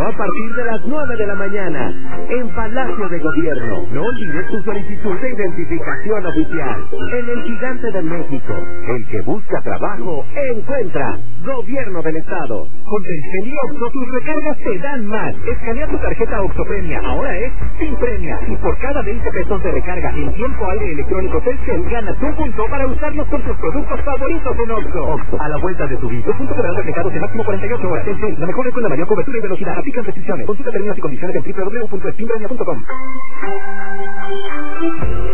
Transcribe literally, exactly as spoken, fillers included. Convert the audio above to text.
a partir de las nueve de la mañana en Palacio de Gobierno. No olvides tu solicitud de identificación oficial. En el Gigante de México, el que busca trabajo, encuentra. Gobierno del Estado. Con Telcel y Oxxo, tus recargas te dan más. Escanea tu tarjeta Oxxo Premia, ahora es sin premia. Y por cada veinte pesos de recarga en tiempo aire electrónico Telcel, ganas un punto para usarlos con tus productos favoritos en Oxxo. Oxxo, a la vuelta de tu vida. Los puntos serán reflejados en máximo cuarenta y ocho horas. Telcel, la mejor red con la mayor cobertura y velocidad. Aplican restricciones. Consulta términos y condiciones en doble u doble u doble u punto spin premia punto com.